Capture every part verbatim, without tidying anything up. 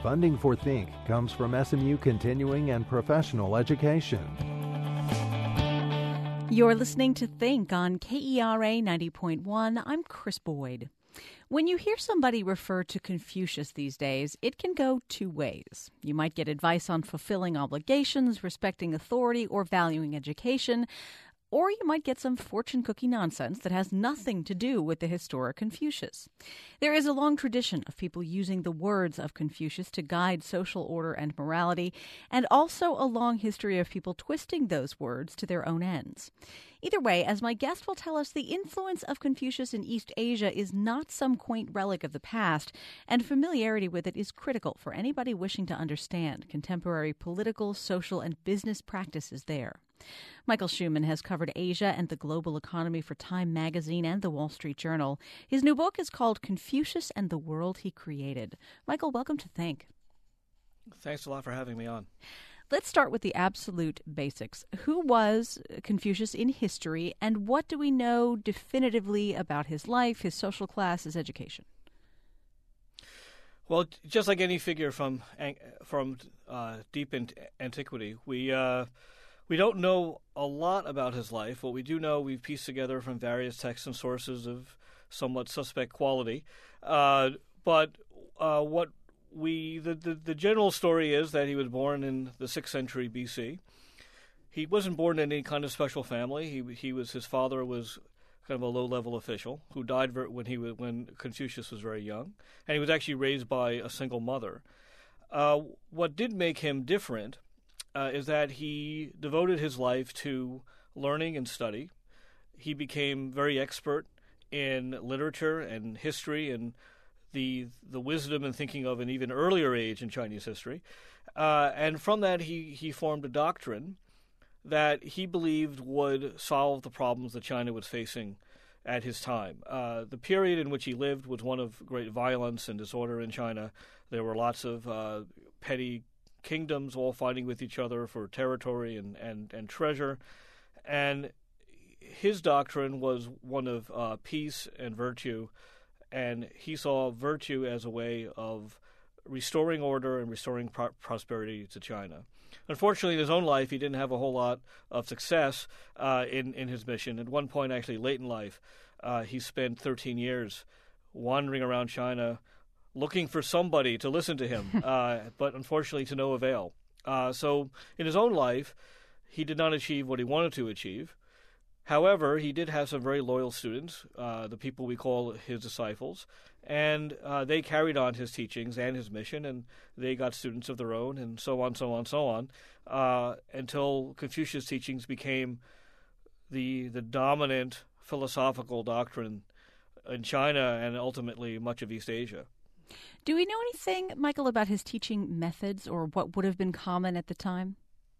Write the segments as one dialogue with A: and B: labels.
A: Funding for Think comes from S M U Continuing and Professional Education.
B: You're listening to Think on K E R A ninety point one. I'm Chris Boyd. When you hear somebody refer to Confucius these days, it can go two ways. You might get advice on fulfilling obligations, respecting authority, or valuing education. Or you might get some fortune cookie nonsense that has nothing to do with the historic Confucius. There is a long tradition of people using the words of Confucius to guide social order and morality, and also a long history of people twisting those words to their own ends. Either way, as my guest will tell us, the influence of Confucius in East Asia is not some quaint relic of the past, and familiarity with it is critical for anybody wishing to understand contemporary political, social, and business practices there. Michael Schumann has covered Asia and the global economy for Time magazine and the Wall Street Journal. His new book is called Confucius and the World He Created. Michael, welcome to Think.
C: Thanks a lot for having me on.
B: Let's start with the absolute basics. Who was Confucius in history, and what do we know definitively about his life, his social class, his education?
C: Well, just like any figure from from uh, deep in antiquity, we uh, we don't know a lot about his life. What we do know, we've pieced together from various texts and sources of somewhat suspect quality. Uh, but uh, what we the, the the general story is that he was born in the sixth century B C. He wasn't born in any kind of special family. He he was his father was kind of a low-level official who died when he was when Confucius was very young, and he was actually raised by a single mother. Uh, what did make him different uh, is that he devoted his life to learning and study. He became very expert in literature and history and the the wisdom and thinking of an even earlier age in Chinese history. Uh, and from that, he, he formed a doctrine that he believed would solve the problems that China was facing at his time. Uh, the period in which he lived was one of great violence and disorder in China. There were lots of uh, petty kingdoms all fighting with each other for territory and, and, and treasure. And his doctrine was one of uh, peace and virtue, and he saw virtue as a way of restoring order and restoring pro- prosperity to China. Unfortunately, in his own life, he didn't have a whole lot of success uh, in, in his mission. At one point, actually, late in life, uh, he spent thirteen years wandering around China looking for somebody to listen to him, uh, but unfortunately to no avail. Uh, so in his own life, he did not achieve what he wanted to achieve. However, he did have some very loyal students, uh, the people we call his disciples, and uh, they carried on his teachings and his mission, and they got students of their own, and so on, so on, so on, uh, until Confucius' teachings became the the dominant philosophical doctrine in China and ultimately much of East Asia.
B: Do we know anything, Michael, about his teaching methods or what would have been common at the time?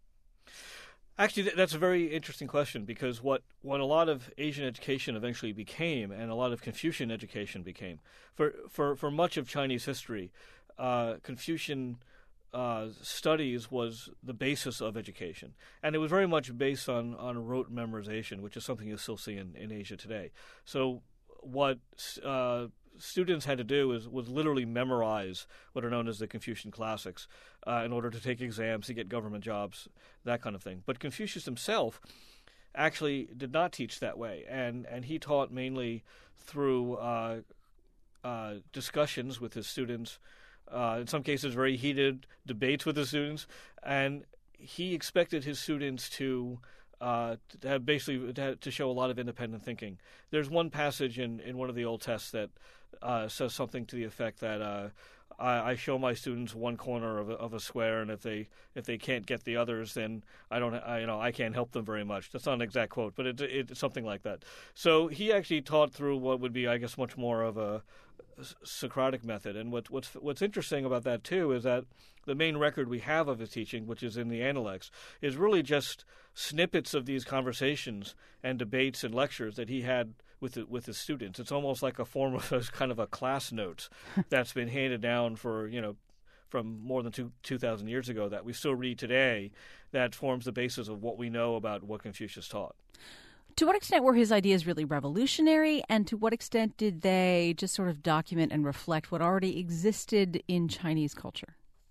C: Actually, that's a very interesting question, because what, what a lot of Asian education eventually became, and a lot of Confucian education became, for for, for much of Chinese history, uh, Confucian uh, studies was the basis of education. And it was very much based on, on rote memorization, which is something you still see in, in Asia today. So what uh, students had to do is was literally memorize what are known as the Confucian classics uh, in order to take exams, to get government jobs, that kind of thing. But Confucius himself actually did not teach that way, and, and he taught mainly through uh, uh, discussions with his students, uh, in some cases very heated debates with his students, and he expected his students to Uh, to have basically to, have, to show a lot of independent thinking. There's one passage in, in one of the old texts that uh, says something to the effect that uh, I, I show my students one corner of a, of a square, and if they if they can't get the others, then I don't I, you know I can't help them very much. That's not an exact quote, but it, it, it's something like that. So he actually taught through what would be, I guess, much more of a Socratic method. And what, what's what's interesting about that too is that the main record we have of his teaching, which is in the Analects, is really just snippets of these conversations and debates and lectures that he had with the, with his students. It's almost like a form of a, kind of a class notes that's been handed down for you know from more than two two thousand years ago that we still read today. That forms the basis of what we know about what Confucius taught.
B: To what extent were his ideas really revolutionary, and to what extent did they just sort of document and reflect what already existed in Chinese culture?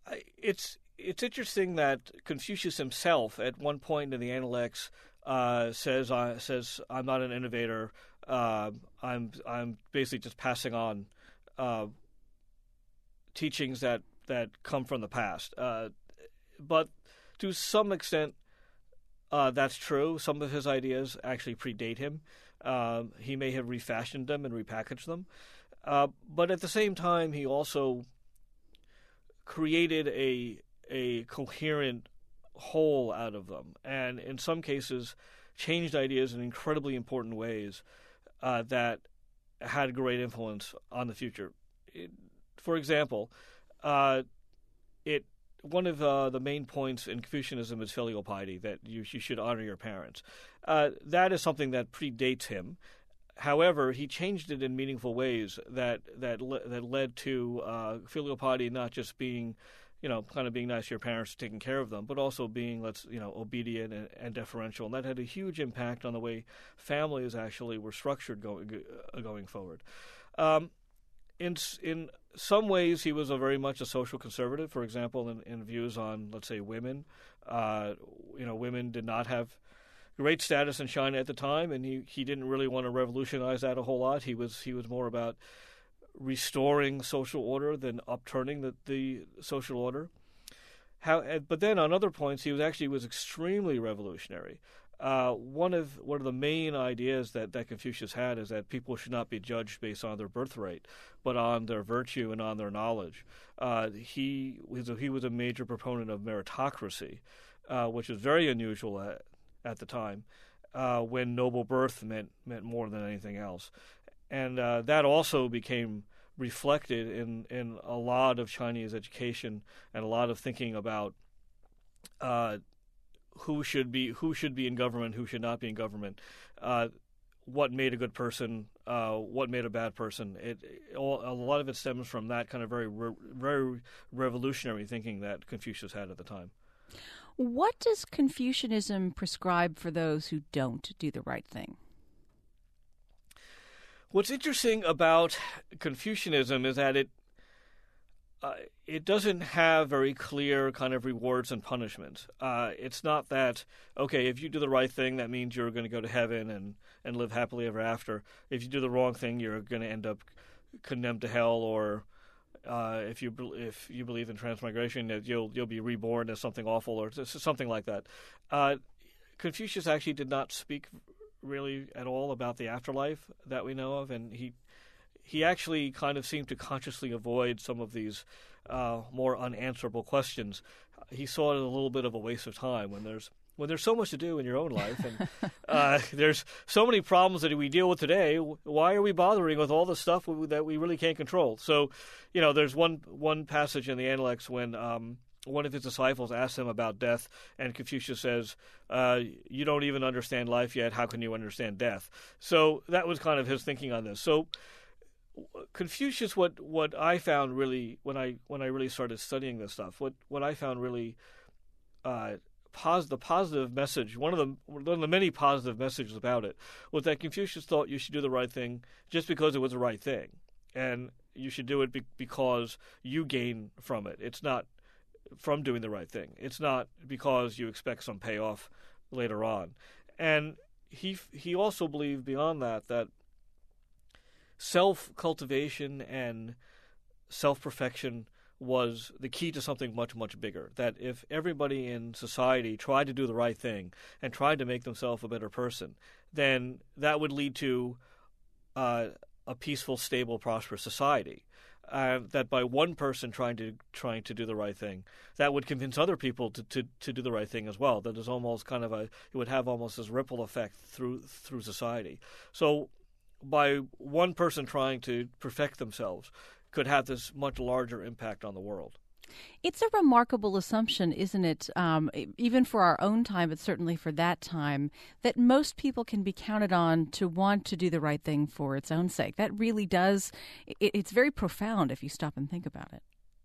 C: I, it's it's interesting that Confucius himself, at one point in the Analects, uh, says uh, says I'm not an innovator. Uh, I'm I'm basically just passing on uh, teachings that, that come from the past. Uh, but to some extent, uh, that's true. Some of his ideas actually predate him. Uh, he may have refashioned them and repackaged them. Uh, but at the same time, he also created a a coherent whole out of them, and in some cases changed ideas in incredibly important ways uh, that had great influence on the future. It, for example, uh, it one of uh, the main points in Confucianism is filial piety, that you, you should honor your parents. Uh, that is something that predates him. However, he changed it in meaningful ways that that le- that led to uh, filial piety not just being, you know, kind of being nice to your parents, taking care of them, but also being, let's, you know, obedient and, and deferential. And that had a huge impact on the way families actually were structured going uh, going forward. Um, in in some ways, he was a very much a social conservative. For example, in, in views on, let's say, women, uh, you know, women did not have great status in China at the time, and he, he didn't really want to revolutionize that a whole lot. He was he was more about restoring social order than upturning the, the social order. How, but then on other points, he was actually was extremely revolutionary. Uh, one of one of the main ideas that, that Confucius had is that people should not be judged based on their birthright, but on their virtue and on their knowledge. Uh, he was a, he was a major proponent of meritocracy, uh, which is very unusual at, at the time, uh, when noble birth meant meant more than anything else. And uh, that also became reflected in, in a lot of Chinese education and a lot of thinking about uh, who should be who should be in government, who should not be in government, uh, what made a good person, uh, what made a bad person. It, it all, a lot of it stems from that kind of very re, very revolutionary thinking that Confucius had at the time.
B: What does Confucianism prescribe for those who don't do the right thing?
C: What's interesting about Confucianism is that it uh, it doesn't have very clear kind of rewards and punishments. Uh, it's not that, okay, if you do the right thing, that means you're going to go to heaven and, and live happily ever after. If you do the wrong thing, you're going to end up condemned to hell, or uh, if you if you believe in transmigration, that you'll you'll be reborn as something awful or something like that. Uh, Confucius actually did not speak really at all about the afterlife that we know of, and he he actually kind of seemed to consciously avoid some of these uh, more unanswerable questions. He saw it as a little bit of a waste of time when there's when there's so much to do in your own life, and uh, there's so many problems that we deal with today. Why are we bothering with all the stuff that we really can't control? So, you know, there's one one passage in the Analects when um, one of his disciples asks him about death, and Confucius says, uh, you don't even understand life yet. How can you understand death? So that was kind of his thinking on this. So Confucius, what, what I found really, when I when I really started studying this stuff, what, what I found really uh, pos- the positive message, one of the one of the many positive messages about it, was that Confucius thought you should do the right thing just because it was the right thing. And you should do it be- because you gain from it. It's not from doing the right thing. It's not because you expect some payoff later on. And he he also believed beyond that that self-cultivation and self-perfection was the key to something much, much bigger. That if everybody in society tried to do the right thing and tried to make themselves a better person, then that would lead to uh, a peaceful, stable, prosperous society. Uh, that by one person trying to trying to do the right thing, that would convince other people to, to, to do the right thing as well. That is almost kind of a it would have almost this ripple effect through through society. So by one person trying to perfect themselves could have this much larger impact on the world.
B: It's a remarkable assumption, isn't it, um, even for our own time, but certainly for that time, that most people can be counted on to want to do the right thing for its own sake. That really does, it, it's very profound if you stop and think about it.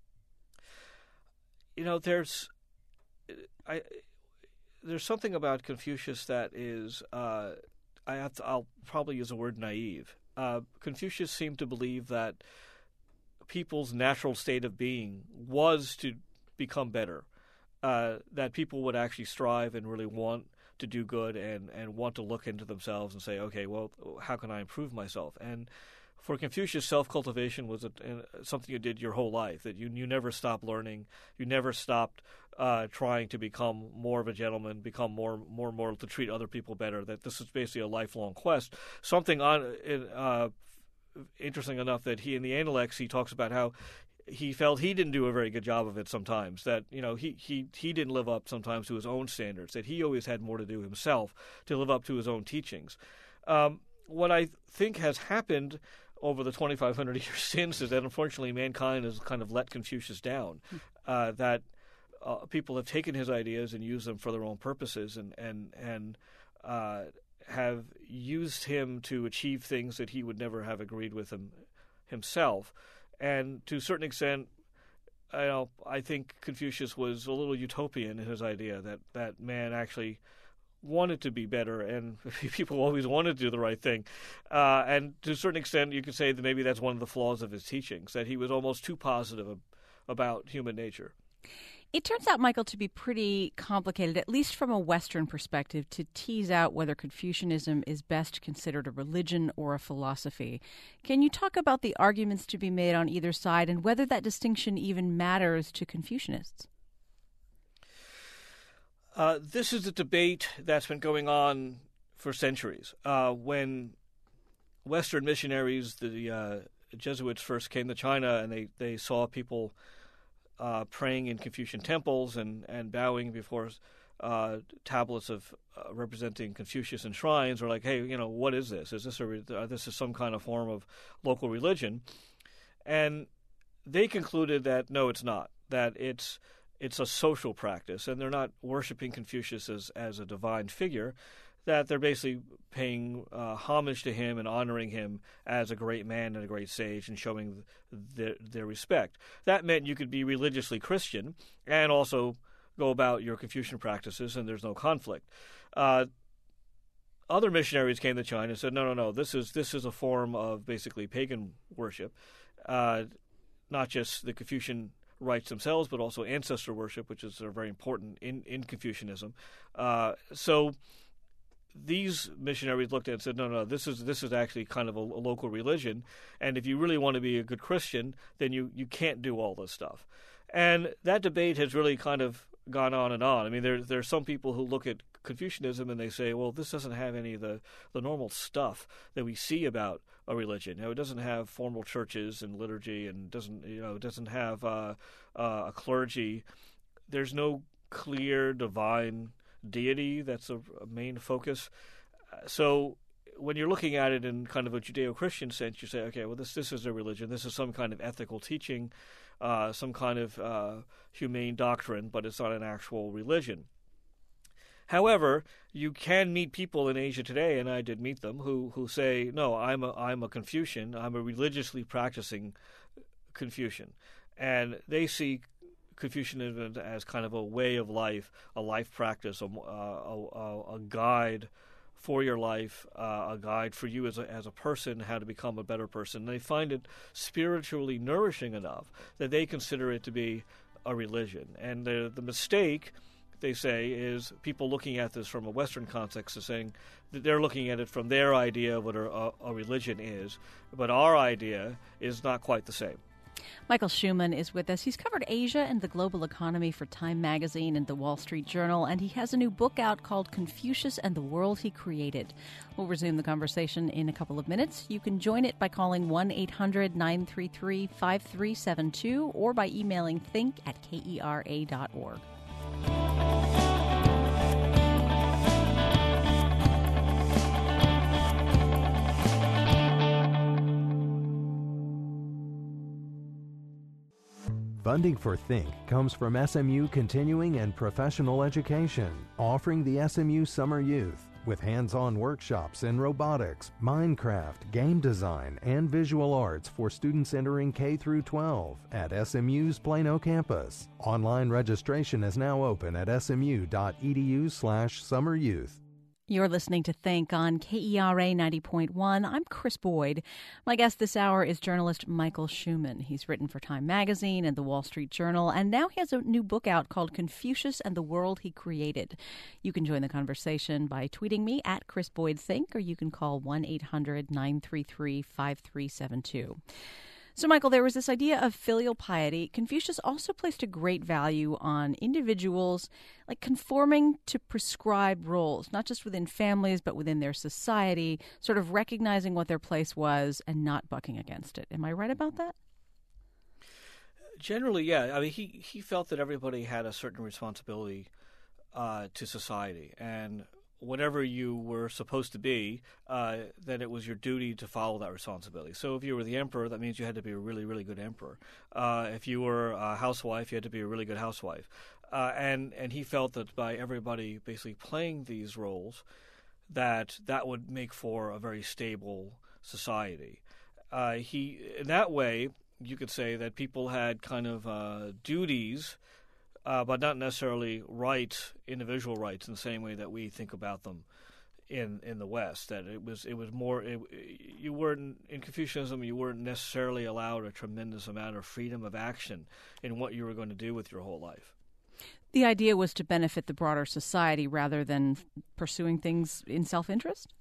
C: You know, there's, I, there's something about Confucius that is, uh, I have to, I'll probably use the word naive. Uh, Confucius seemed to believe that people's natural state of being was to become better, uh, that people would actually strive and really want to do good and, and want to look into themselves and say, okay, well, how can I improve myself? And for Confucius, self-cultivation was a, a, something you did your whole life, that you, you never stopped learning, you never stopped uh, trying to become more of a gentleman, become more more moral, to treat other people better, that this is basically a lifelong quest. Something on uh, interesting enough that he, in the Analects, he talks about how he felt he didn't do a very good job of it sometimes, that, you know, he, he, he didn't live up sometimes to his own standards, that he always had more to do himself to live up to his own teachings. Um, what I think has happened over the twenty-five hundred years since is that, unfortunately, mankind has kind of let Confucius down, uh, that uh, people have taken his ideas and used them for their own purposes and, and, and uh, have used him to achieve things that he would never have agreed with him himself. And to a certain extent, I know I think Confucius was a little utopian in his idea that, that man actually wanted to be better, and people always wanted to do the right thing. Uh, and to a certain extent, you could say that maybe that's one of the flaws of his teachings, that he was almost too positive ab- about human nature.
B: It turns out, Michael, to be pretty complicated, at least from a Western perspective, to tease out whether Confucianism is best considered a religion or a philosophy. Can you talk about the arguments to be made on either side and whether that distinction even matters to Confucianists?
C: Uh, this is a debate that's been going on for centuries. Uh, when Western missionaries, the uh, Jesuits, first came to China and they, they saw people Uh, praying in Confucian temples and, and bowing before uh, tablets of uh, representing Confucius in shrines, or like, hey, you know, what is this? Is this a re- uh, this is some kind of form of local religion? And they concluded that no, it's not. That it's it's a social practice, and they're not worshiping Confucius as as a divine figure. That they're basically paying uh, homage to him and honoring him as a great man and a great sage and showing their, their respect. That meant you could be religiously Christian and also go about your Confucian practices, and there's no conflict. Uh, other missionaries came to China and said, no, no, no, this is this is a form of basically pagan worship, uh, not just the Confucian rites themselves, but also ancestor worship, which is uh, very important in, in Confucianism. Uh, so these missionaries looked at it and said, no, no, this is this is actually kind of a, a local religion, and if you really want to be a good Christian, then you, you can't do all this stuff. And that debate has really kind of gone on and on. I mean, there there are some people who look at Confucianism and they say, well, this doesn't have any of the, the normal stuff that we see about a religion. You know, it doesn't have formal churches and liturgy, and doesn't you know it doesn't have uh, uh, a clergy. There's no clear divine deity that's a, a main focus. So when you're looking at it in kind of a Judeo-Christian sense, you say, okay, well, this this is a religion. This is some kind of ethical teaching, uh, some kind of uh, humane doctrine, but it's not an actual religion. However, you can meet people in Asia today, and I did meet them, who, who say, no, I'm a, I'm a Confucian. I'm a religiously practicing Confucian. And they see Confucianism as kind of a way of life, a life practice, a, a, a guide for your life, uh, a guide for you as a, as a person, how to become a better person. And they find it spiritually nourishing enough that they consider it to be a religion. And the, the mistake, they say, is people looking at this from a Western context is saying that they're looking at it from their idea of what a, a religion is, but our idea is not quite the same.
B: Michael Schumann is with us. He's covered Asia and the global economy for Time Magazine and the Wall Street Journal, and he has a new book out called Confucius and the World He Created. We'll resume the conversation in a couple of minutes. You can join it by calling one eight hundred nine three three five three seven two or by emailing think at kera dot org.
A: Funding for Think comes from S M U Continuing and Professional Education, offering the S M U Summer Youth with hands-on workshops in robotics, Minecraft, game design, and visual arts for students entering K through twelve at S M U's Plano campus. Online registration is now open at smu.edu slash summeryouth.
B: You're listening to Think on K E R A ninety point one. I'm Chris Boyd. My guest this hour is journalist Michael Schumann. He's written for Time Magazine and The Wall Street Journal, and now he has a new book out called Confucius and the World He Created. You can join the conversation by tweeting me at Chris Boyd Think, or you can call one eight hundred nine three three five three seven two. So, Michael, there was this idea of filial piety. Confucius also placed a great value on individuals, like conforming to prescribed roles, not just within families, but within their society, sort of recognizing what their place was and not bucking against it. Am I right about that?
C: Generally, yeah. I mean, he, he felt that everybody had a certain responsibility uh, to society, and whatever you were supposed to be, uh, then it was your duty to follow that responsibility. So if you were the emperor, that means you had to be a really, really good emperor. Uh, if you were a housewife, you had to be a really good housewife. Uh, and, and he felt that by everybody basically playing these roles, that that would make for a very stable society. Uh, he, in that way, you could say that people had kind of uh, duties, Uh, but not necessarily rights, individual rights, in the same way that we think about them in in the West. That it was it was more it, you weren't in Confucianism. You weren't necessarily allowed a tremendous amount of freedom of action in what you were going to do with your whole life.
B: The idea was to benefit the broader society rather than pursuing things in self-interest?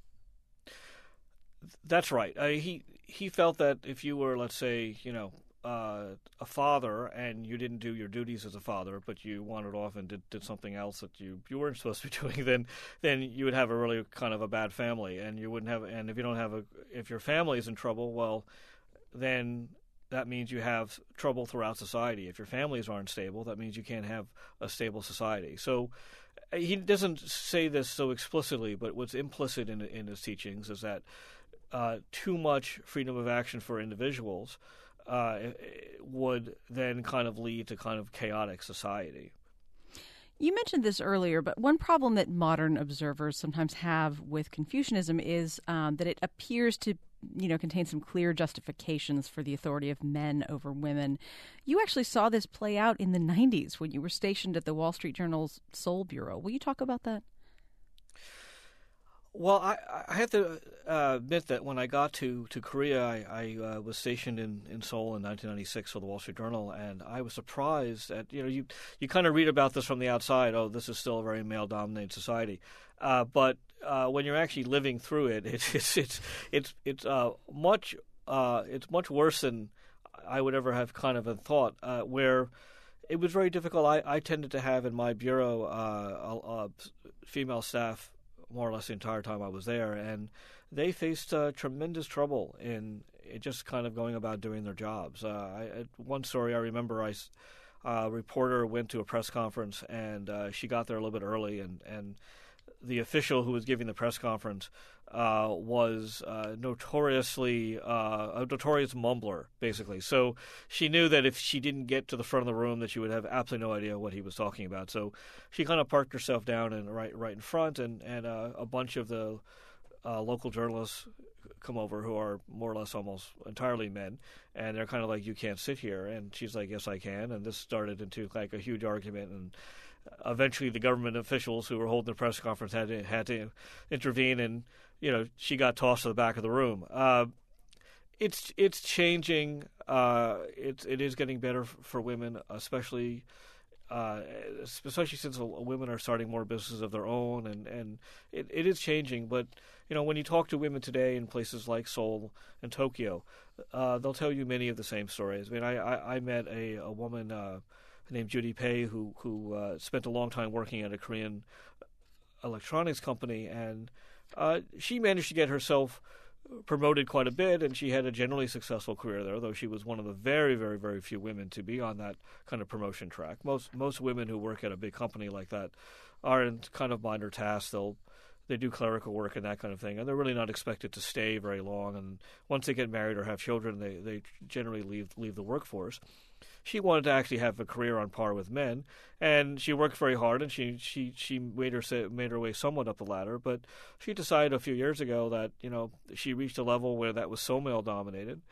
C: That's right. Uh, he he felt that if you were, let's say, you know, Uh, a father, and you didn't do your duties as a father, but you wandered off and did, did something else that you, you weren't supposed to be doing, then then you would have a really kind of a bad family, and you wouldn't have. And if you don't have a, if your family is in trouble, well, then that means you have trouble throughout society. If your families aren't stable, that means you can't have a stable society. So he doesn't say this so explicitly, but what's implicit in in his teachings is that uh, too much freedom of action for individuals Uh, would then kind of lead to kind of chaotic society.
B: You mentioned this earlier, but one problem that modern observers sometimes have with Confucianism is um, that it appears to, you know, contain some clear justifications for the authority of men over women. You actually saw this play out in the nineties when you were stationed at the Wall Street Journal's Seoul Bureau. Will you talk about that?
C: Well, I, I have to uh, admit that when I got to, to Korea, I, I uh, was stationed in, in Seoul in nineteen ninety-six for the Wall Street Journal, and I was surprised at, you know, you you kind of read about this from the outside, oh, this is still a very male-dominated society. Uh, but uh, when you're actually living through it, it it's it's it's it's uh, much uh, it's much worse than I would ever have kind of thought, uh, where it was very difficult. I, I tended to have in my bureau uh, a, a female staff more or less the entire time I was there, and they faced uh, tremendous trouble in it just kind of going about doing their jobs. Uh, I, one story I remember, I, uh, a reporter went to a press conference, and uh, she got there a little bit early, and, and the official who was giving the press conference uh, was uh, notoriously uh, a notorious mumbler, basically. So she knew that if she didn't get to the front of the room, that she would have absolutely no idea what he was talking about. So she kind of parked herself down and right right in front, and and uh, a bunch of the uh, local journalists come over who are more or less almost entirely men, and they're kind of like, "You can't sit here," and she's like, "Yes, I can," and this started into like a huge argument, and eventually the government officials who were holding the press conference had to, had to intervene, and you know, she got tossed to the back of the room. Uh, it's it's changing. Uh, it's it is getting better f- for women, especially uh, especially since women are starting more businesses of their own, and and it, it is changing. But you know, when you talk to women today in places like Seoul and Tokyo, uh, they'll tell you many of the same stories. I mean, I I, I met a a woman Uh, named Judy Pei, who who uh, spent a long time working at a Korean electronics company, and uh, she managed to get herself promoted quite a bit, and she had a generally successful career there, though she was one of the very, very, very few women to be on that kind of promotion track. Most most women who work at a big company like that are in kind of minor tasks. They'll they do clerical work and that kind of thing, and they're really not expected to stay very long. And once they get married or have children, they, they generally leave leave the workforce. She wanted to actually have a career on par with men, and she worked very hard, and she she she made her made her way somewhat up the ladder. But she decided a few years ago that, you know, she reached a level where that was so male dominated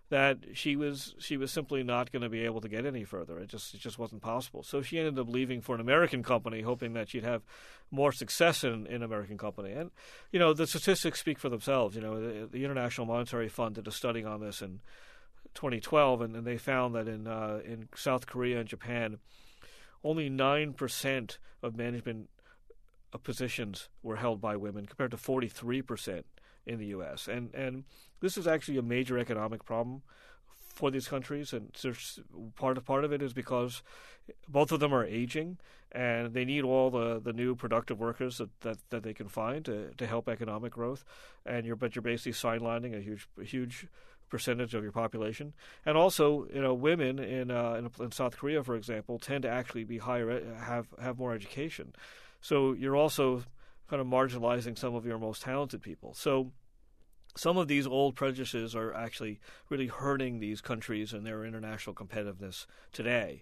C: that she was she was simply not going to be able to get any further. It just it just wasn't possible. So she ended up leaving for an American company, hoping that she'd have more success in in an American company. And you know, the statistics speak for themselves. You know, the, the International Monetary Fund did a study on this in twenty twelve, and, and they found that in uh, in South Korea and Japan, only nine percent of management positions were held by women, compared to forty-three percent in the U S. And and this is actually a major economic problem for these countries, and there's part of part of it is because both of them are aging, and they need all the, the new productive workers that, that, that they can find to, to help economic growth. And you're but you're basically sidelining a huge a huge percentage of your population. And also, you know, women in uh, in, in South Korea, for example, tend to actually be higher have have more education. So you're also kind of marginalizing some of your most talented people. So some of these old prejudices are actually really hurting these countries and their international competitiveness today.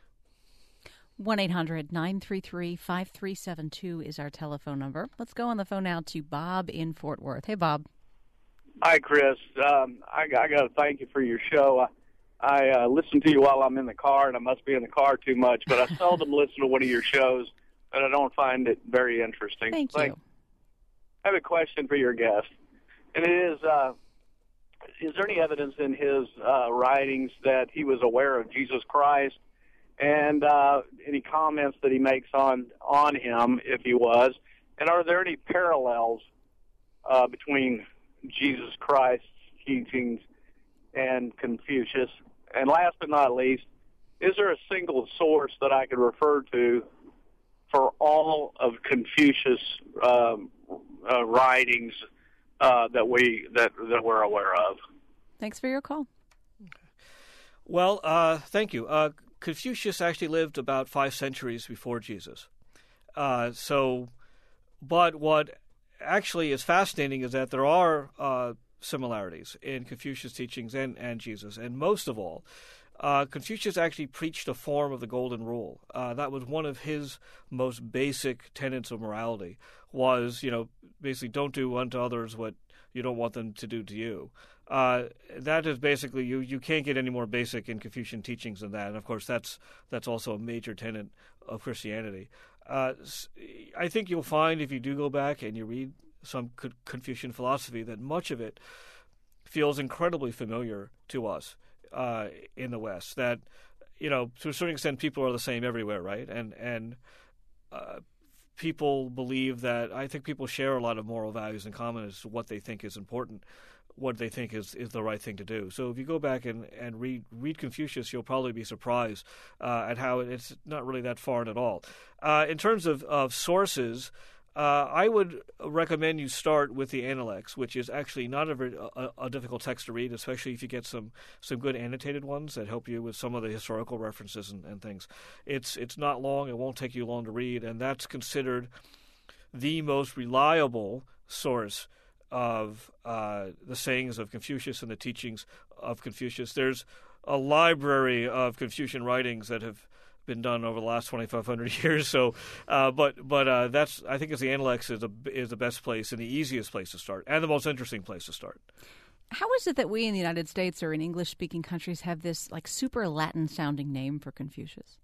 B: one eight hundred nine three three five three seven two is our telephone number. Let's go on the phone now to Bob in Fort Worth. Hey, Bob.
D: Hi, Chris. Um, I, I got to thank you for your show. I, I uh, listen to you while I'm in the car, and I must be in the car too much, but I seldom listen to one of your shows, and I don't find it very interesting.
B: Thank you.
D: Like, I have a question for your guest, and it is, uh, is there any evidence in his uh, writings that he was aware of Jesus Christ, and uh, any comments that he makes on, on him, if he was, and are there any parallels uh, between Jesus Christ's teachings and Confucius? And last but not least, is there a single source that I could refer to for all of Confucius' um, uh, writings uh, that we that that we're aware of?
B: Thanks for your call.
C: Well, uh, thank you. Uh, Confucius actually lived about five centuries before Jesus. Uh, so, but what actually is fascinating is that there are uh, similarities in Confucius' teachings and, and Jesus. And most of all, uh, Confucius actually preached a form of the Golden Rule. Uh, that was one of his most basic tenets of morality, was, you know, basically don't do unto others what you don't want them to do to you. Uh, that is basically, you, you can't get any more basic in Confucian teachings than that. And, of course, that's that's also a major tenet of Christianity. Uh, I think you'll find, if you do go back and you read some Confucian philosophy, that much of it feels incredibly familiar to us uh, in the West. That, you know, to a certain extent, people are the same everywhere, right? And and uh, people believe that, I think people share a lot of moral values in common as to what they think is important, what they think is, is the right thing to do. So if you go back and, and read read Confucius, you'll probably be surprised uh, at how it's not really that foreign at all. Uh, in terms of, of sources, uh, I would recommend you start with the Analects, which is actually not a, very, a, a difficult text to read, especially if you get some, some good annotated ones that help you with some of the historical references and, and things. It's it's not long. It won't take you long to read, and that's considered the most reliable source of uh, the sayings of Confucius and the teachings of Confucius. There's a library of Confucian writings that have been done over the last twenty-five hundred years. So, uh, but but uh, that's I think it's the Analects is, a, is the best place and the easiest place to start and the most interesting place to start.
B: How is it that we in the United States or in English-speaking countries have this like super Latin-sounding name for Confucius?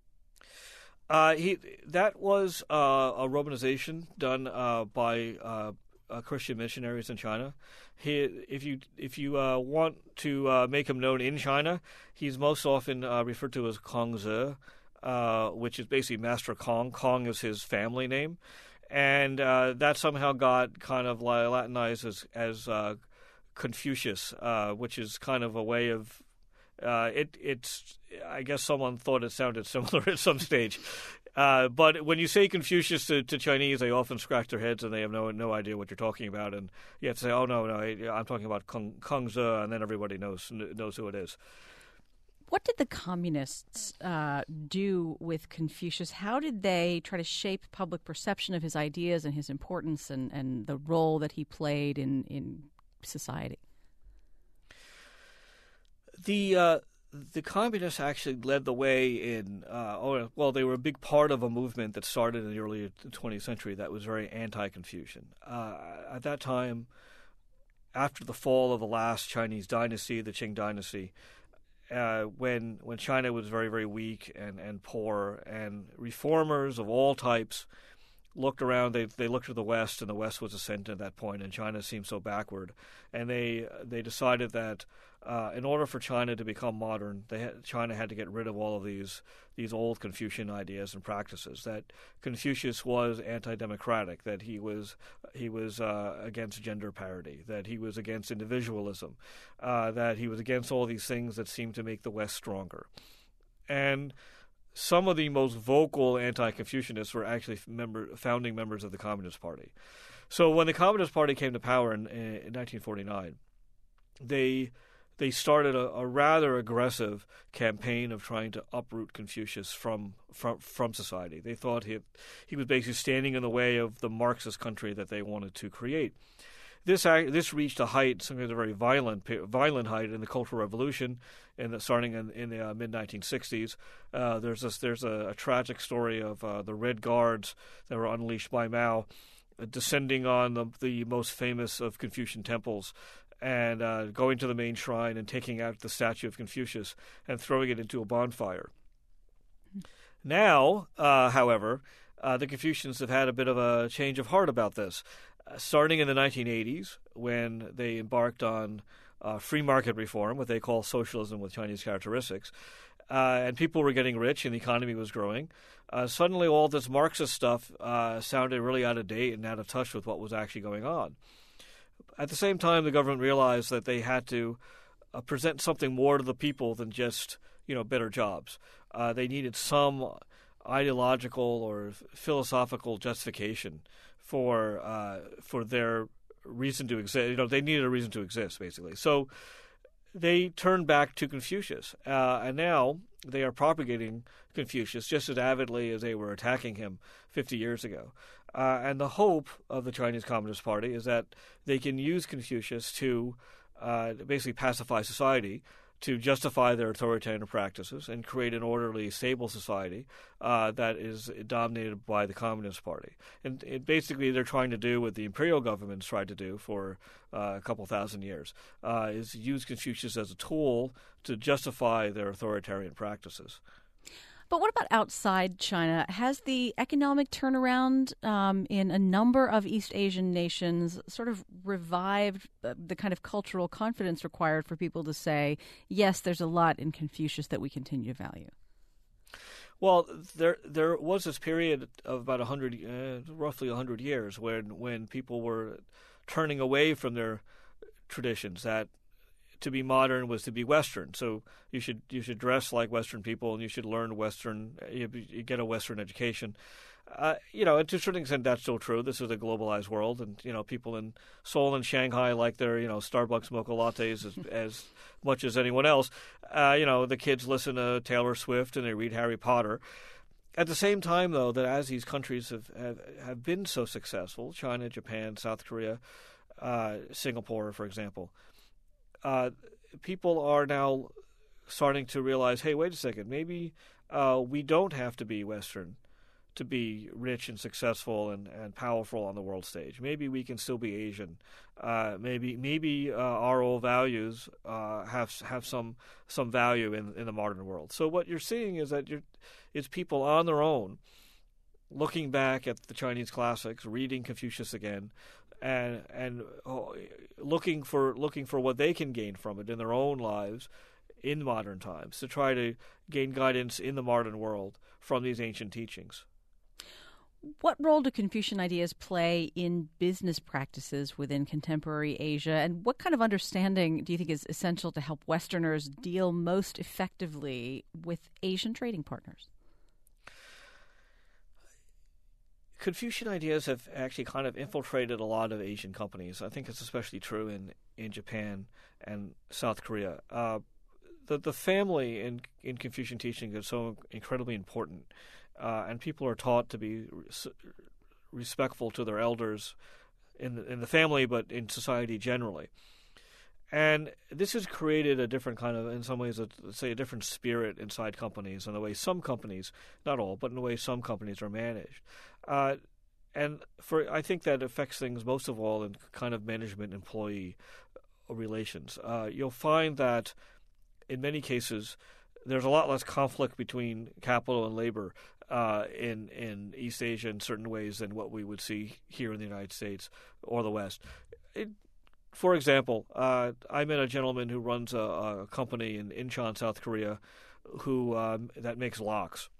C: Uh, he that was uh, a Romanization done uh, by uh, uh, Christian missionaries in China. He, if you if you uh, want to uh, make him known in China, he's most often uh, referred to as Kongzi, uh, which is basically Master Kong. Kong is his family name, and uh, that somehow got kind of Latinized as as uh, Confucius, uh, which is kind of a way of uh, it. It's I guess someone thought it sounded similar at some stage. Uh, but when you say Confucius to, to Chinese, they often scratch their heads and they have no no idea what you're talking about. And you have to say, "Oh no, no, I'm talking about Kong, Kongzi," and then everybody knows knows who it is.
B: What did the communists uh, do with Confucius? How did they try to shape public perception of his ideas and his importance and, and the role that he played in in society?
C: The uh, the communists actually led the way in, uh, oh, well, they were a big part of a movement that started in the early twentieth century that was very anti-Confucian. Uh, at that time, after the fall of the last Chinese dynasty, the Qing dynasty, uh, when when China was very, very weak and, and poor, and reformers of all types looked around. They they looked to the West, and the West was ascendant at that point, and China seemed so backward. And they they decided that uh, in order for China to become modern, they had, China had to get rid of all of these these old Confucian ideas and practices. That Confucius was anti-democratic, that he was he was uh, against gender parity, that he was against individualism, uh, that he was against all these things that seemed to make the West stronger. And some of the most vocal anti-Confucianists were actually member, founding members of the Communist Party. So when the Communist Party came to power in, in nineteen forty-nine, they they started a, a rather aggressive campaign of trying to uproot Confucius from from, from society. They thought he he was basically standing in the way of the Marxist country that they wanted to create. This this reached a height, something of a very violent violent height in the Cultural Revolution, in the, starting in, in the uh, mid nineteen sixties. Uh, there's this, there's a, a tragic story of uh, the Red Guards that were unleashed by Mao, uh, descending on the, the most famous of Confucian temples, and uh, going to the main shrine and taking out the statue of Confucius and throwing it into a bonfire. Now, uh, however, uh, the Confucians have had a bit of a change of heart about this. Starting in the nineteen eighties, when they embarked on uh, free market reform, what they call socialism with Chinese characteristics, uh, and people were getting rich and the economy was growing, uh, suddenly all this Marxist stuff uh, sounded really out of date and out of touch with what was actually going on. At the same time, the government realized that they had to uh, present something more to the people than just, you know, better jobs. Uh, they needed some ideological or philosophical justification for uh, for their reason to exist. You know, they needed a reason to exist, basically. So they turned back to Confucius, uh, and now they are propagating Confucius just as avidly as they were attacking him fifty years ago. Uh, and the hope of the Chinese Communist Party is that they can use Confucius to uh, basically pacify society, to justify their authoritarian practices and create an orderly, stable society uh, that is dominated by the Communist Party. And it, basically they're trying to do what the imperial governments tried to do for uh, a couple thousand years, uh, is use Confucius as a tool to justify their authoritarian practices.
B: But what about outside China? Has the economic turnaround um, in a number of East Asian nations sort of revived the kind of cultural confidence required for people to say, yes, there's a lot in Confucius that we continue to value?
C: Well, there there was this period of about a hundred, uh, roughly a hundred years, when when people were turning away from their traditions. That to be modern was to be Western. So you should you should dress like Western people, and you should learn Western. You, you get a Western education. Uh, you know, and to a certain extent, that's still true. This is a globalized world, and you know, people in Seoul and Shanghai like their you know Starbucks mocha lattes as, as much as anyone else. Uh, you know, the kids listen to Taylor Swift and they read Harry Potter. At the same time, though, that as these countries have have, have been so successful, China, Japan, South Korea, uh, Singapore, for example. Uh, people are now starting to realize, hey, wait a second, maybe uh, we don't have to be Western to be rich and successful and, and powerful on the world stage. Maybe we can still be Asian. Uh, maybe maybe uh, our old values uh, have have some some value in, in the modern world. So what you're seeing is that you're, it's people on their own looking back at the Chinese classics, reading Confucius again, and and oh, looking for looking for what they can gain from it in their own lives in modern times, to try to gain guidance in the modern world from these ancient teachings.
B: What role do Confucian ideas play in business practices within contemporary Asia, and what kind of understanding do you think is essential to help Westerners deal most effectively with Asian trading partners?
C: Confucian ideas have actually kind of infiltrated a lot of Asian companies. I think it's especially true in, in Japan and South Korea. Uh, the the family in in Confucian teaching is so incredibly important, uh, and people are taught to be res- respectful to their elders in the, in the family, but in society generally. And this has created a different kind of, in some ways, a, say, a different spirit inside companies, in the way some companies, not all, but in the way some companies are managed. Uh, and for I think that affects things most of all in kind of management employee relations. Uh, you'll find that in many cases there's a lot less conflict between capital and labor uh, in in East Asia in certain ways than what we would see here in the United States or the West. It, for example, uh, I met a gentleman who runs a, a company in Incheon, South Korea, who um, that makes locks,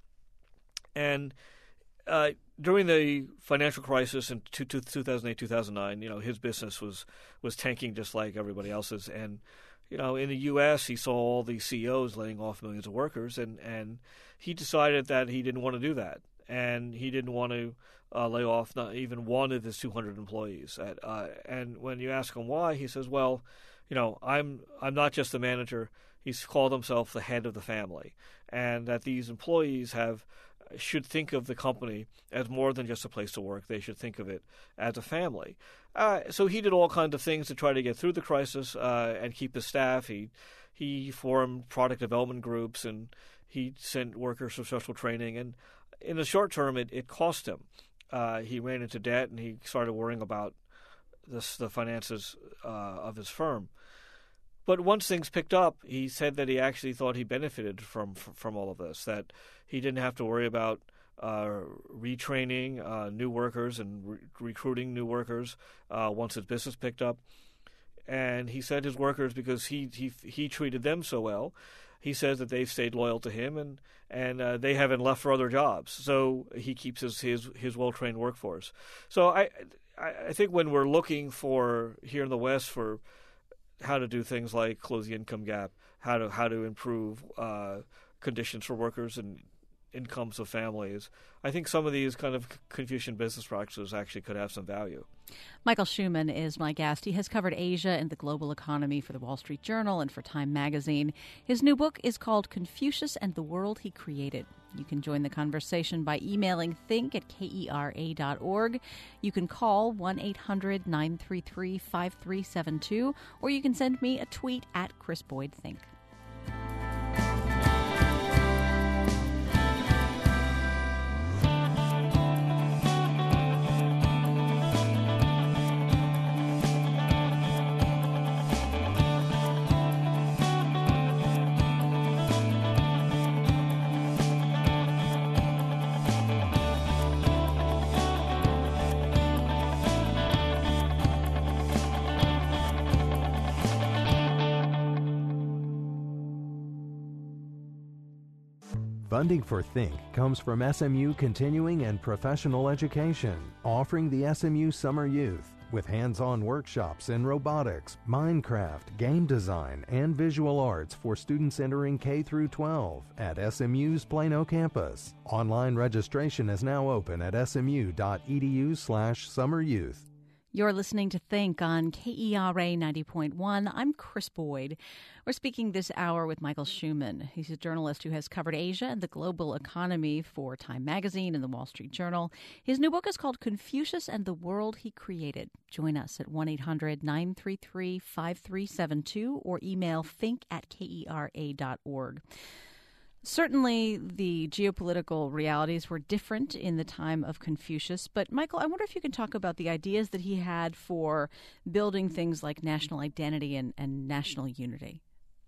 C: and uh, during the financial crisis in two thousand eight, two thousand nine, you know, his business was was tanking just like everybody else's, and you know, in the U S, he saw all these C E Os laying off millions of workers, and, and he decided that he didn't want to do that, and he didn't want to uh, lay off not even one of his two hundred employees. At, uh, and when you ask him why, he says, "Well, you know, I'm I'm not just the manager." He's called himself the head of the family, and that these employees have should think of the company as more than just a place to work. They should think of it as a family. Uh, so he did all kinds of things to try to get through the crisis uh, and keep his staff. He he formed product development groups, and he sent workers for social training. And in the short term, it, it cost him. Uh, he ran into debt, and he started worrying about this, the finances uh, of his firm. But once things picked up, he said that he actually thought he benefited from from all of this, that he didn't have to worry about uh, retraining uh, new workers and re- recruiting new workers uh, once his business picked up. And he said his workers, because he he he treated them so well, he says that they've stayed loyal to him, and and uh, they haven't left for other jobs. So he keeps his his, his well-trained workforce. So I I think when we're looking for here in the West for how to do things like close the income gap, how to how to improve uh, conditions for workers and incomes of families, I think some of these kind of Confucian business practices actually could have some value.
B: Michael Schumann is my guest. He has covered Asia and the global economy for the Wall Street Journal and for Time Magazine. His new book is called Confucius and the World He Created. You can join the conversation by emailing think at kera dot org. You can call one eight hundred nine three three five three seven two, or you can send me a tweet at Chris Boyd Think.
A: Funding for Think comes from S M U Continuing and Professional Education, offering the S M U Summer Youth with hands-on workshops in robotics, Minecraft, game design, and visual arts for students entering K through twelve at S M U's Plano campus. Online registration is now open at smu.edu slash summeryouth.
B: You're listening to Think on K E R A ninety point one. I'm Chris Boyd. We're speaking this hour with Michael Schumann. He's a journalist who has covered Asia and the global economy for Time Magazine and the Wall Street Journal. His new book is called Confucius and the World He Created. Join us at one eight hundred nine three three five three seven two or email think at kera dot org. Certainly, the geopolitical realities were different in the time of Confucius. But, Michael, I wonder if you can talk about the ideas that he had for building things like national identity and, and national unity.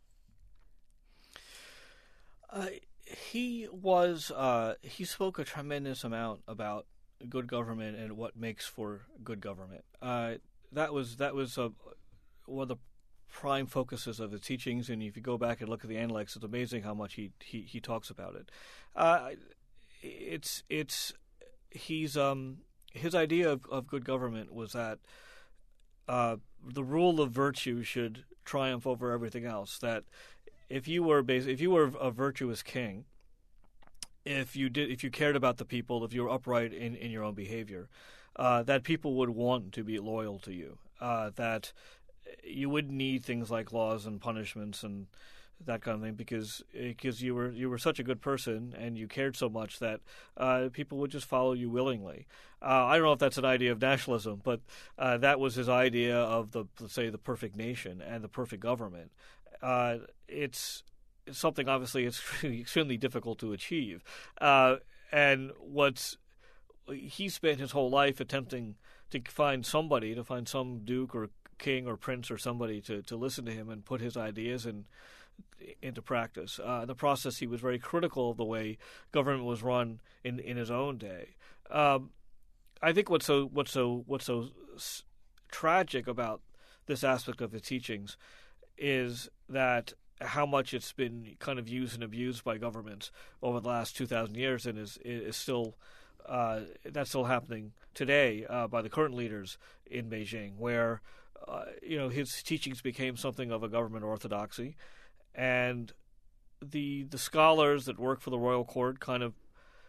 C: Uh, he was uh, he spoke a tremendous amount about good government and what makes for good government. Uh, that was that was uh, one of the prime focuses of the teachings, and if you go back and look at the Analects, it's amazing how much he he, he talks about it. Uh, it's it's he's um his idea of, of good government was that uh, the rule of virtue should triumph over everything else. That if you were bas- if you were a virtuous king, if you did if you cared about the people, if you were upright in, in your own behavior, uh, that people would want to be loyal to you. Uh, that you wouldn't need things like laws and punishments and that kind of thing because because you were you were such a good person and you cared so much that uh, people would just follow you willingly. Uh, I don't know if that's an idea of nationalism, but uh, that was his idea of the let's say the perfect nation and the perfect government. Uh, it's, it's something obviously it's extremely difficult to achieve, uh, and what's he spent his whole life attempting to find somebody, to find some duke or king or prince or somebody to, to listen to him and put his ideas in, into practice. Uh, in the process, he was very critical of the way government was run in, in his own day. Um, I think what's so what's so what's so s- tragic about this aspect of the teachings is that how much it's been kind of used and abused by governments over the last two thousand years, and is is still uh, that's still happening today uh, by the current leaders in Beijing, where uh, you know his teachings became something of a government orthodoxy, and the the scholars that work for the royal court kind of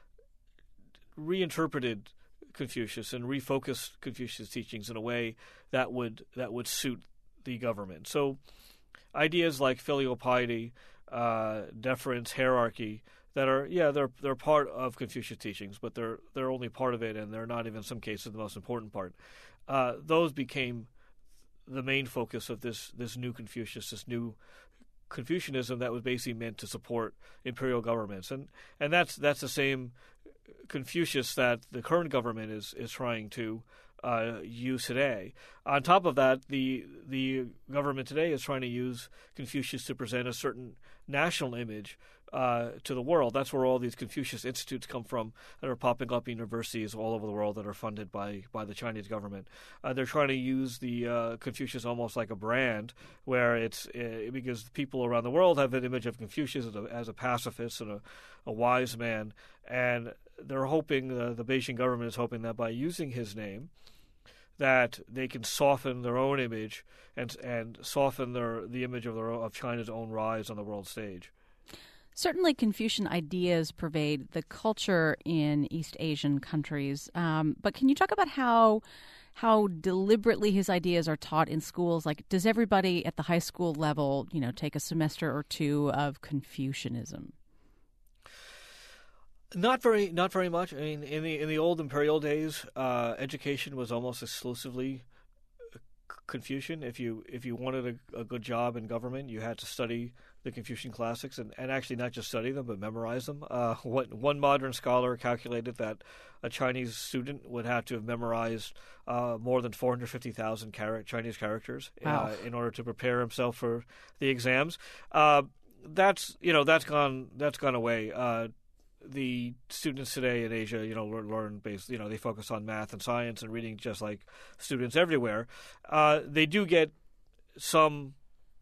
C: reinterpreted Confucius and refocused Confucius' teachings in a way that would that would suit the government. So ideas like filial piety, uh, deference, hierarchy, that are yeah they're they're part of Confucius' teachings, but they're they're only part of it, and they're not even in some cases the most important part. Uh, those became the main focus of this this new Confucius, this new Confucianism that was basically meant to support imperial governments, and and that's that's the same Confucius that the current government is is trying to uh, use today. On top of that, the the government today is trying to use Confucius to present a certain national image uh, to the world. That's where all these Confucius institutes come from that are popping up in universities all over the world that are funded by, by the Chinese government. Uh, they're trying to use the uh, Confucius almost like a brand, where it's uh, because people around the world have an image of Confucius as a, as a pacifist and a, a wise man, and they're hoping, uh, the Beijing government is hoping that by using his name, that they can soften their own image and and soften their the image of their of China's own rise on the world stage.
B: Certainly, Confucian ideas pervade the culture in East Asian countries. Um, but can you talk about how how deliberately his ideas are taught in schools? Like, does everybody at the high school level, you know, take a semester or two of Confucianism?
C: Not very, not very much. I mean, in the in the old imperial days, uh, education was almost exclusively Confucian. If you if you wanted a, a good job in government, you had to study the Confucian classics, and, and actually not just study them, but memorize them. Uh, what, one modern scholar calculated that a Chinese student would have to have memorized uh, more than four hundred fifty thousand char- Chinese characters
B: wow.
C: uh, in order to prepare himself for the exams. Uh, that's you know that's gone that's gone away. Uh, The students today in Asia, you know, learn, learn based, you know, they focus on math and science and reading just like students everywhere. Uh, they do get some,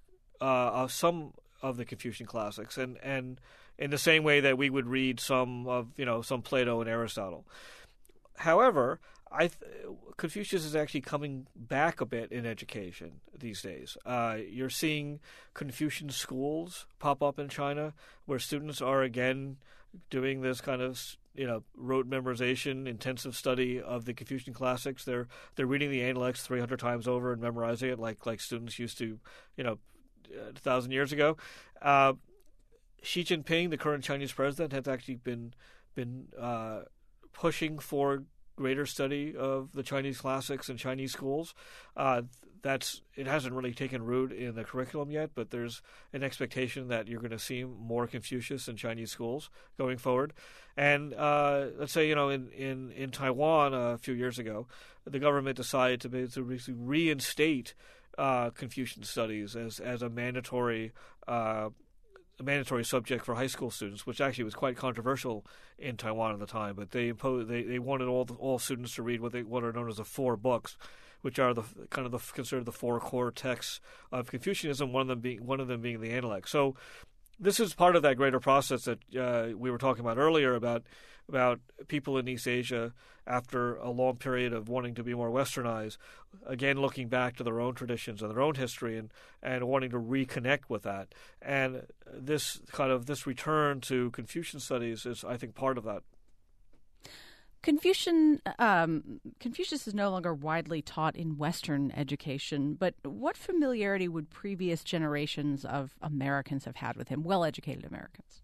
C: uh, of some of the Confucian classics, and, and in the same way that we would read some of, you know, some Plato and Aristotle. However, I th- Confucius is actually coming back a bit in education these days. Uh, you're seeing Confucian schools pop up in China, where students are again doing this kind of, you know, rote memorization, intensive study of the Confucian classics. They're they're reading the Analects three hundred times over and memorizing it like like students used to, you know, a thousand years ago. Uh, Xi Jinping, the current Chinese president, has actually been been uh, pushing for greater study of the Chinese classics in Chinese schools. Uh, that's it hasn't really taken root in the curriculum yet, but there's an expectation that you're going to see more Confucius in Chinese schools going forward. And uh, let's say, you know, in, in, in Taiwan a few years ago, the government decided to basically reinstate uh, Confucian studies as as a mandatory uh, a mandatory subject for high school students, which actually was quite controversial in Taiwan at the time. But they imposed they, they wanted all the, all students to read what they what are known as the four books, which are the kind of the considered the four core texts of Confucianism. One of them being one of them being the Analects. So this is part of that greater process that uh, we were talking about earlier about about people in East Asia after a long period of wanting to be more westernized, again looking back to their own traditions and their own history and, and wanting to reconnect with that. And this kind of this return to Confucian studies is, I think, part of that.
B: Confucian um, Confucius is no longer widely taught in Western education, but what familiarity would previous generations of Americans have had with him, well-educated Americans?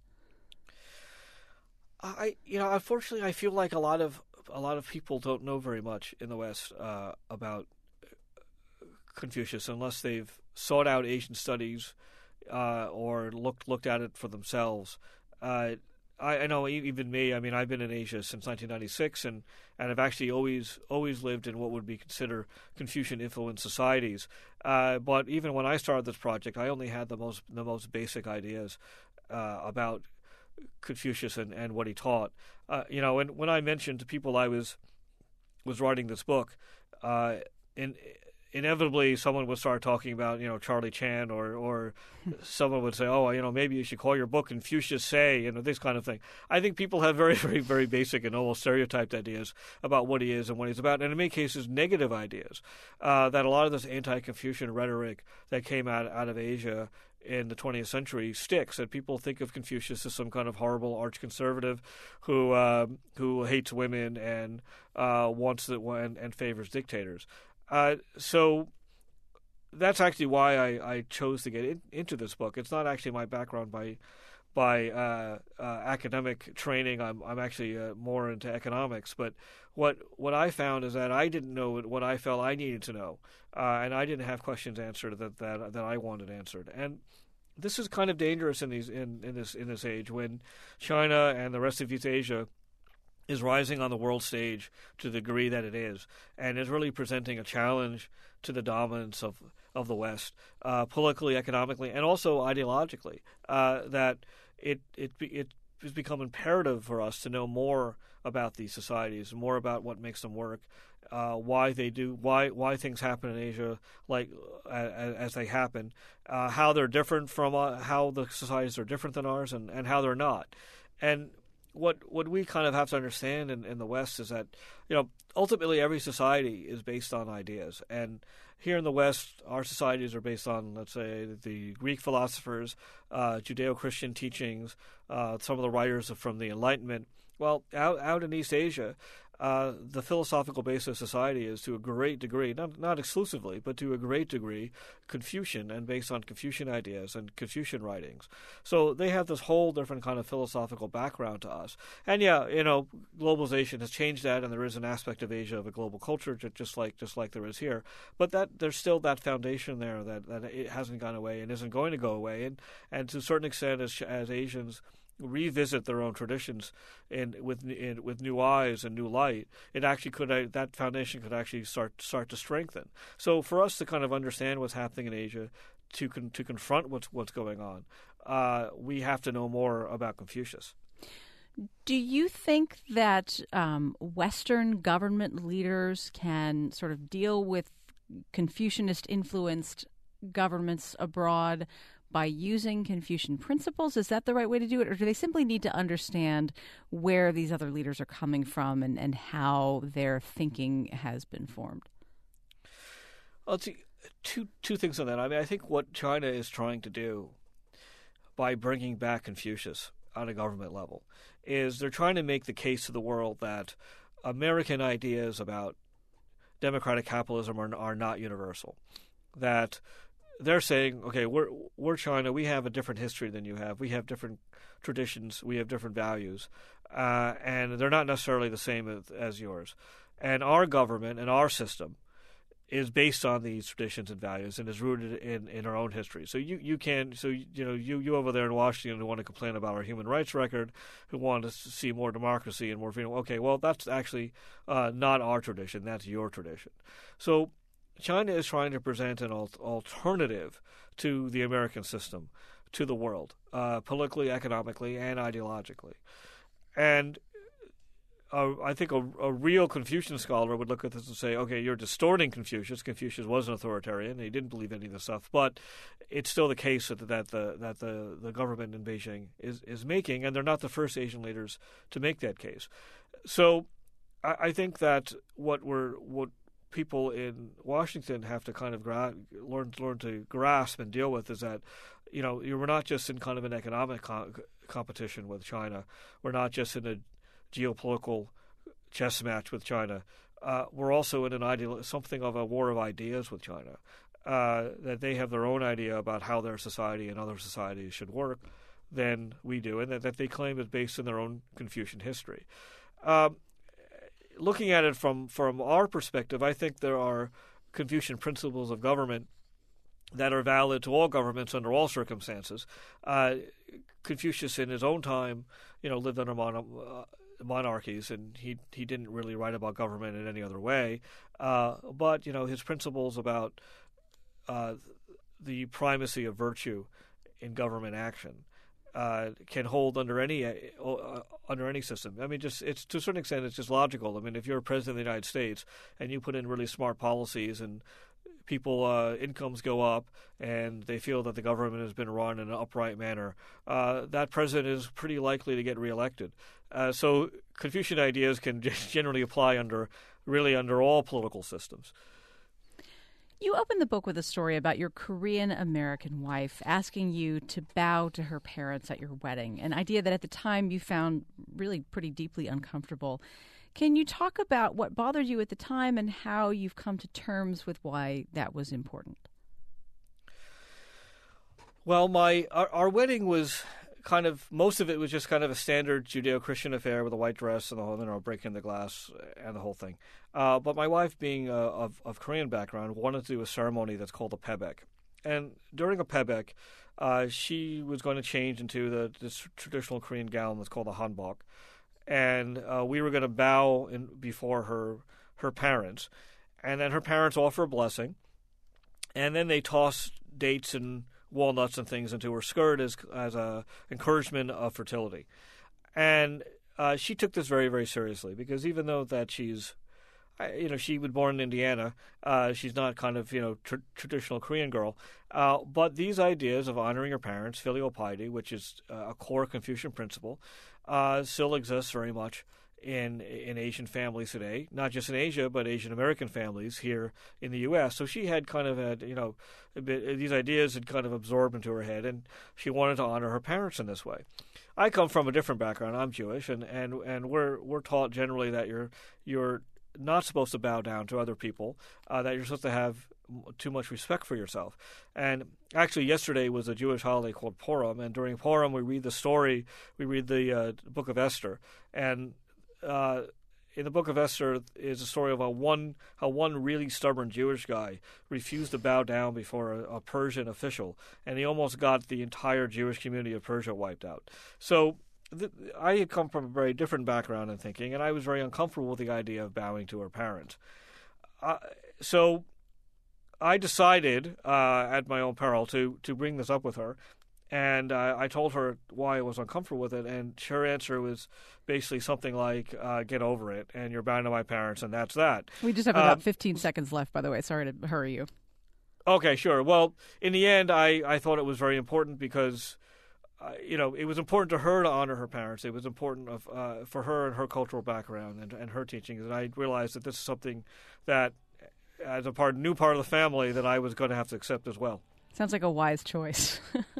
C: I, you know, unfortunately, I feel like a lot of a lot of people don't know very much in the West uh, about Confucius unless they've sought out Asian studies uh, or looked looked at it for themselves. Uh, I, I know even me. I mean, I've been in Asia since nineteen ninety-six, and, and I've actually always always lived in what would be considered Confucian-influenced societies. Uh, but even when I started this project, I only had the most the most basic ideas uh, about Confucius and, and what he taught. Uh, you know, and when I mentioned to people I was was writing this book, uh, in inevitably someone would start talking about, you know, Charlie Chan, or or someone would say, oh, you know, maybe you should call your book Confucius Say, you know, this kind of thing. I think people have very, very, very basic and almost stereotyped ideas about what he is and what he's about, and in many cases negative ideas, uh, that a lot of this anti-Confucian rhetoric that came out, out of Asia in the twentieth century sticks, and people think of Confucius as some kind of horrible arch-conservative who uh, who hates women and uh, wants that and, and favors dictators. Uh, so that's actually why I, I chose to get in, into this book. It's not actually my background by by uh, uh, academic training. I'm I'm actually uh, more into economics. But what what I found is that I didn't know what I felt I needed to know, uh, and I didn't have questions answered that, that that I wanted answered. And this is kind of dangerous in these in, in this in this age when China and the rest of East Asia is rising on the world stage to the degree that it is, and is really presenting a challenge to the dominance of of the West, uh, politically, economically, and also ideologically. Uh, that it it it has become imperative for us to know more about these societies, more about what makes them work, uh, why they do, why why things happen in Asia like uh, as they happen, uh, how they're different from uh, how the societies are different than ours, and, and how they're not, and. What what we kind of have to understand in, in the West is that, you know, ultimately every society is based on ideas. And here in the West, our societies are based on, let's say, the Greek philosophers, uh, Judeo-Christian teachings, uh, some of the writers from the Enlightenment. Well, out out in East Asia, uh, the philosophical base of society is to a great degree, not not exclusively, but to a great degree, Confucian and based on Confucian ideas and Confucian writings. So they have this whole different kind of philosophical background to us. And yeah, you know, globalization has changed that, and there is an aspect of Asia of a global culture, just like just like there is here. But that there's still that foundation there that, that it hasn't gone away and isn't going to go away. And and to a certain extent, as as Asians revisit their own traditions in with in, with new eyes and new light, it actually could uh, that foundation could actually start start to strengthen. So for us to kind of understand what's happening in Asia, to con, to confront what's what's going on, uh, we have to know more about Confucius.
B: Do you think that um, Western government leaders can sort of deal with Confucianist-influenced governments abroad by using Confucian principles? Is that the right way to do it? Or do they simply need to understand where these other leaders are coming from and, and how their thinking has been formed?
C: Well, see, two, two things on that. I mean, I think what China is trying to do by bringing back Confucius on a government level is they're trying to make the case to the world that American ideas about democratic capitalism are, are not universal. That they're saying, okay, we're we're China. We have a different history than you have. We have different traditions. We have different values, uh, and they're not necessarily the same as, as yours. And our government and our system is based on these traditions and values, and is rooted in, in our own history. So you, you can so you know you, you over there in Washington who want to complain about our human rights record, who want to see more democracy and more freedom. Okay, well that's actually uh, not our tradition. That's your tradition. So China is trying to present an al- alternative to the American system, to the world, uh, politically, economically, and ideologically. And uh, I think a, a real Confucian scholar would look at this and say, okay, you're distorting Confucius. Confucius was an authoritarian, and he didn't believe any of this stuff, but it's still the case that, that the that the, the government in Beijing is, is making, and they're not the first Asian leaders to make that case. So I, I think that what we're what people in Washington have to kind of gra- learn learn to grasp and deal with is that, you know, we're not just in kind of an economic co- competition with China. We're not just in a geopolitical chess match with China. Uh, we're also in an ideal something of a war of ideas with China. Uh, that they have their own idea about how their society and other societies should work than we do, and that, that they claim is based in their own Confucian history. Um, Looking at it from, from our perspective, I think there are Confucian principles of government that are valid to all governments under all circumstances. Uh, Confucius, in his own time, you know, lived under mon- uh, monarchies, and he he didn't really write about government in any other way. Uh, but you know, his principles about uh, the primacy of virtue in government action uh, can hold under any uh, under any system. I mean, just it's to a certain extent, it's just logical. I mean, if you're a president of the United States and you put in really smart policies and people uh, incomes go up and they feel that the government has been run in an upright manner, uh, that president is pretty likely to get reelected. Uh, so Confucian ideas can generally apply under really under all political systems.
B: You open the book with a story about your Korean-American wife asking you to bow to her parents at your wedding, an idea that at the time you found really pretty deeply uncomfortable. Can you talk about what bothered you at the time and how you've come to terms with why that was important?
C: Well, my our, our wedding was kind of, most of it was just kind of a standard Judeo-Christian affair with a white dress and the whole, you know, breaking the glass and the whole thing. Uh, but my wife, being uh, of, of Korean background, wanted to do a ceremony that's called a pebek. And during a pebek, uh, she was going to change into the this traditional Korean gown that's called a hanbok. And uh, we were going to bow in, before her her parents. And then her parents offer a blessing. And then they toss dates and walnuts and things into her skirt as as a encouragement of fertility. And uh, she took this very, very seriously, because even though that she's, you know, she was born in Indiana, uh, she's not kind of, you know, tr- traditional Korean girl. Uh, but these ideas of honoring your parents, filial piety, which is uh, a core Confucian principle, uh, still exists very much in in Asian families today, not just in Asia, but Asian American families here in the U S. So she had kind of had, you know, a bit, these ideas had kind of absorbed into her head, and she wanted to honor her parents in this way. I come from a different background. I'm Jewish, and, and, and we're we're taught generally that you're you're not supposed to bow down to other people, uh, that you're supposed to have too much respect for yourself. And actually, yesterday was a Jewish holiday called Purim, and during Purim we read the story, we read the uh, Book of Esther, and Uh, in the Book of Esther is a story of how one how one really stubborn Jewish guy refused to bow down before a, a Persian official, and he almost got the entire Jewish community of Persia wiped out. So th- I had come from a very different background in thinking, and I was very uncomfortable with the idea of bowing to her parents. Uh, so I decided, uh, at my own peril, to to bring this up with her. And uh, I told her why I was uncomfortable with it, and her answer was basically something like, uh, get over it, and you're bound to my parents, and that's that.
B: We just have about
C: um,
B: fifteen seconds left, by the way. Sorry to hurry you.
C: Okay, sure. Well, in the end, I, I thought it was very important because, uh, you know, it was important to her to honor her parents. It was important of, uh, for her and her cultural background and, and her teachings. And I realized that this is something that, as a part, new part of the family, that I was going to have to accept as well.
B: Sounds like a wise choice.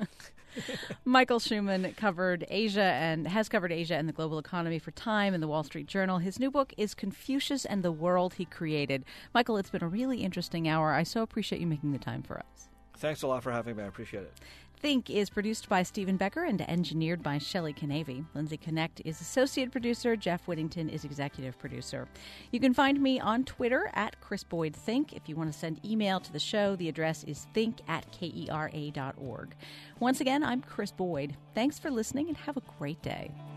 B: Michael Schumann covered Asia and has covered Asia and the global economy for Time and the Wall Street Journal. His new book is Confucius and the World He Created. Michael, it's been a really interesting hour. I so appreciate you making the time for us.
C: Thanks a lot for having me. I appreciate it.
B: Think is produced by Stephen Becker and engineered by Shelley Canavy. Lindsay Connect is associate producer. Jeff Whittington is executive producer. You can find me on Twitter at Chris Boyd Think. If you want to send email to the show, the address is think at kera dot org. Once again, I'm Chris Boyd. Thanks for listening and have a great day.